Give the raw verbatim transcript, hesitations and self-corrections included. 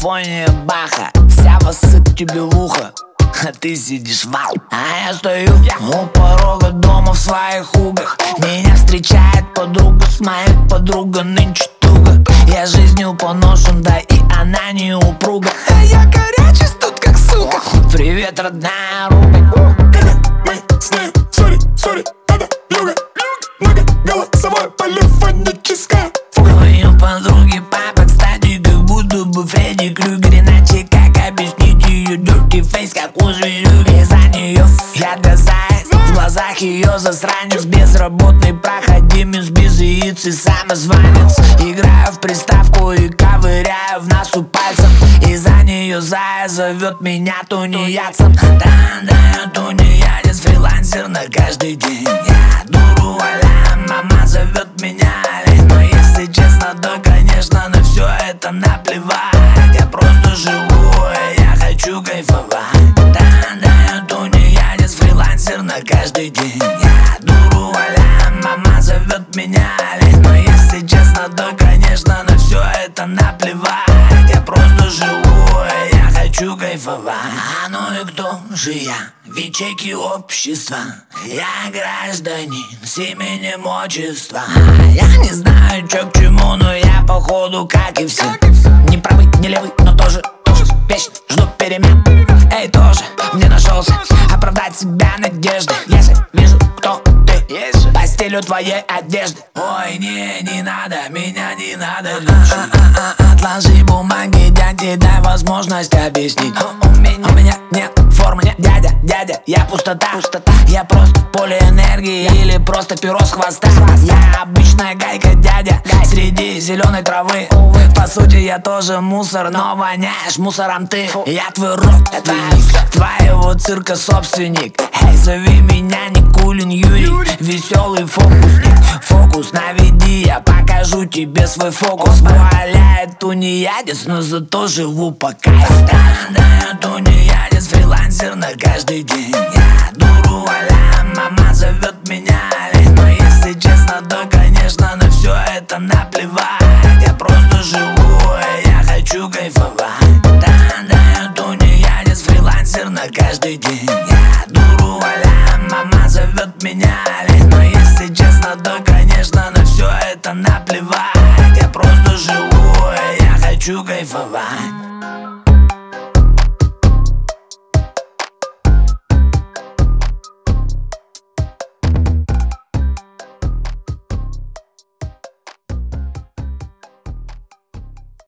симфония Баха. Вся воссыпь тебе в ухо, а ты сидишь вау. А я стою у порога дома в своих угах. Меня встречает подруга, с моей подругой нынче туго. Я жизнью поношен, да и она не упруга. А я горячий тут как сука. Привет, родная ругань. Когда мы с ней, сори, сори, это юга. Многоголосовое полифоническое фуга. У ее подруги папа, кстати, как будто бы Фредди Крюгер. Иначе как объяснить ее dirty face, как у зверюги? И за нее я дозаясь, в глазах ее засранец. Безработный проходимец, без яиц и самозванец. Играю в приставку и ковыряю в носу пальцем. И за нее зая зовет меня тунеядцем. Да-да, тунеядец, фрилансер на каждый день. Я дуру валяю, мама зовет меня олень. Но если честно, то, конечно, на все это наплевать. Я просто живу, и я хочу кайфовать. Да-да, тунеядец, фрилансер на каждый день. Я дуру валяю, мама зовет меня олень. Но если честно, то, конечно, на все это наплевать. Я просто живу, и я хочу кайфовать. А ну и кто же я? В ячейке общества я гражданин с именем отчества. Я не знаю, чё к чему, но я походу как и все. Не правый, не левый, но тоже, тоже вечно жду перемен. Эй, тоже мне нашелся оправдать себя надеждой. Если вижу, кто ты по стилю твоей одежды. Ой, не, не надо, меня не надо лучше. А, а, а, отложи бумаги, дяде, дай возможность объяснить. У меня, у меня нет формы, дядя, дядя, я пустота, пустота. Я просто поле энергии или просто перо с хвоста. Я обычная гайка, дядя, среди зеленой травы. По сути я тоже мусор, но воняешь мусором ты. Я твой родственник, твоего цирка собственник. Эй, зови меня Никулин Юрий, веселый фокусник. Фокус наведи, я покажу тебе свой фокус. Вуаля, тунеядец, но зато живу по кайфу. Да, да, тунеядец, фрилансер на каждый день. Я